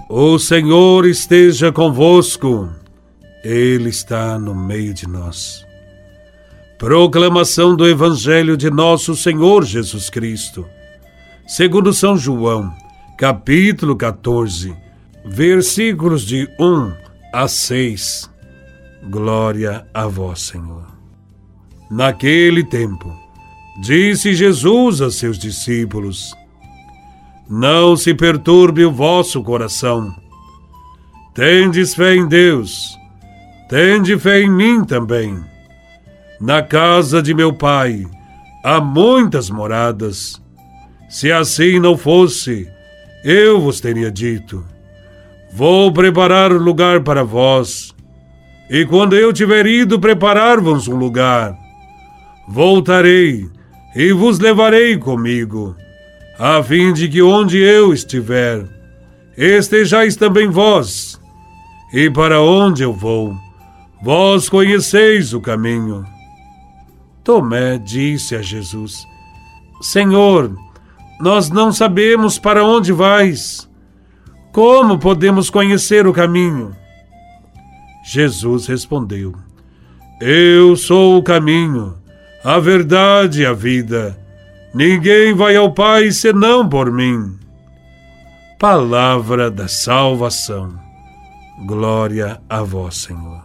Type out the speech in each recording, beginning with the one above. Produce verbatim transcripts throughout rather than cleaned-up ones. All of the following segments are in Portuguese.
O Senhor esteja convosco, Ele está no meio de nós. Proclamação do Evangelho de Nosso Senhor Jesus Cristo, segundo São João, capítulo quatorze, versículos de um a seis. Glória a vós, Senhor. Naquele tempo, disse Jesus a seus discípulos: Não se perturbe o vosso coração. Tendes fé em Deus, tende fé em mim também. Na casa de meu Pai há muitas moradas. Se assim não fosse, eu vos teria dito: Vou preparar um lugar para vós. E quando eu tiver ido preparar-vos um lugar, voltarei e vos levarei comigo, a fim de que onde eu estiver, estejais também vós. E para onde eu vou, vós conheceis o caminho. Tomé disse a Jesus: Senhor, nós não sabemos para onde vais. Como podemos conhecer o caminho? Jesus respondeu: Eu sou o caminho, a verdade e a vida. Ninguém vai ao Pai senão por mim. Palavra da salvação. Glória a vós, Senhor.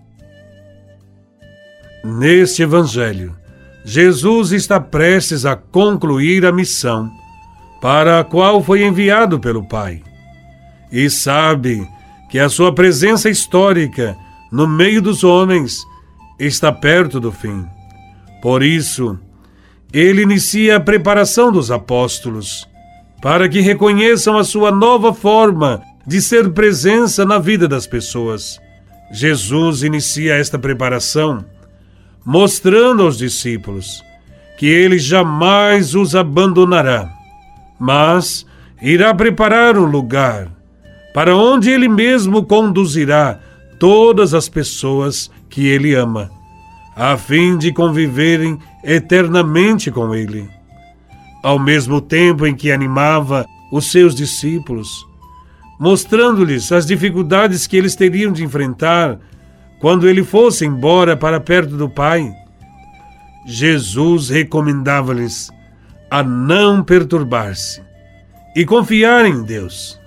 Neste Evangelho, Jesus está prestes a concluir a missão para a qual foi enviado pelo Pai, e sabe que a sua presença histórica no meio dos homens está perto do fim. Por isso, ele inicia a preparação dos apóstolos, para que reconheçam a sua nova forma de ser presença na vida das pessoas. Jesus inicia esta preparação mostrando aos discípulos que ele jamais os abandonará, mas irá preparar um lugar para onde ele mesmo conduzirá todas as pessoas que ele ama, a fim de conviverem eternamente com ele. Ao mesmo tempo em que animava os seus discípulos, mostrando-lhes as dificuldades que eles teriam de enfrentar quando ele fosse embora para perto do Pai, Jesus recomendava-lhes a não perturbar-se e confiar em Deus.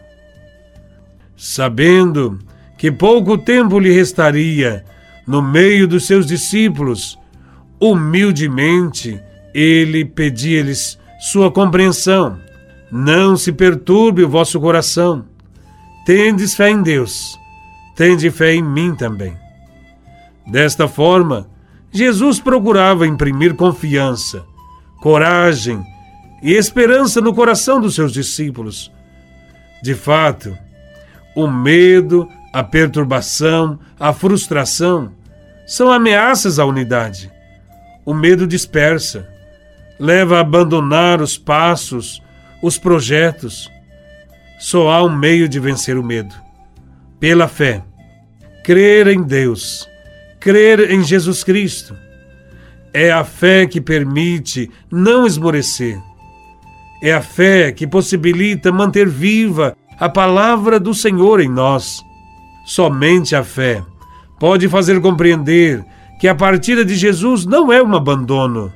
Sabendo que pouco tempo lhe restaria no meio dos seus discípulos, humildemente ele pedia-lhes sua compreensão. Não se perturbe o vosso coração. Tendes fé em Deus, tende fé em mim também. Desta forma, Jesus procurava imprimir confiança, coragem e esperança no coração dos seus discípulos. De fato, o medo, a perturbação, a frustração são ameaças à unidade. O medo dispersa, leva a abandonar os passos, os projetos. Só há um meio de vencer o medo: pela fé. Crer em Deus, crer em Jesus Cristo. É a fé que permite não esmorecer. É a fé que possibilita manter viva a palavra do Senhor em nós. Somente a fé pode fazer compreender que a partida de Jesus não é um abandono.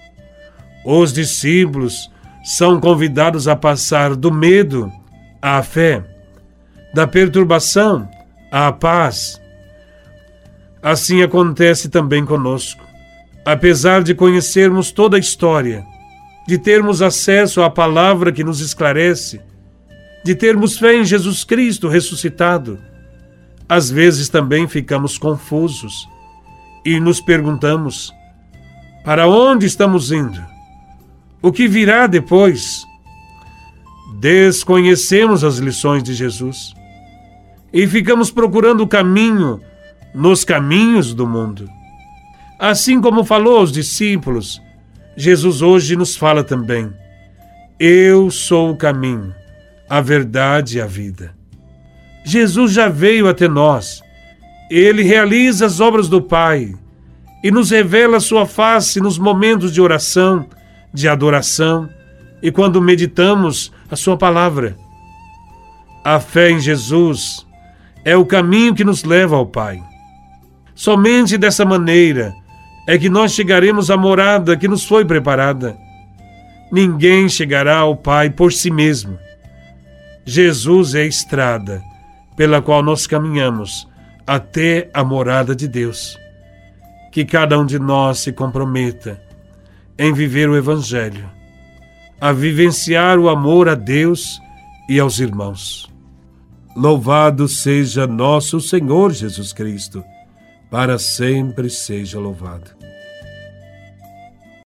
Os discípulos são convidados a passar do medo à fé, da perturbação à paz. Assim acontece também conosco. Apesar de conhecermos toda a história, de termos acesso à palavra que nos esclarece, de termos fé em Jesus Cristo ressuscitado, às vezes também ficamos confusos e nos perguntamos: para onde estamos indo? O que virá depois? Desconhecemos as lições de Jesus e ficamos procurando o caminho nos caminhos do mundo. Assim como falou aos discípulos, Jesus hoje nos fala também: Eu sou o caminho, a verdade e a vida. Jesus já veio até nós. Ele realiza as obras do Pai e nos revela a sua face nos momentos de oração, de adoração e quando meditamos a sua palavra. A fé em Jesus é o caminho que nos leva ao Pai. Somente dessa maneira é que nós chegaremos à morada que nos foi preparada. Ninguém chegará ao Pai por si mesmo. Jesus é a estrada pela qual nós caminhamos até a morada de Deus. Que cada um de nós se comprometa em viver o Evangelho, a vivenciar o amor a Deus e aos irmãos. Louvado seja nosso Senhor Jesus Cristo, para sempre seja louvado.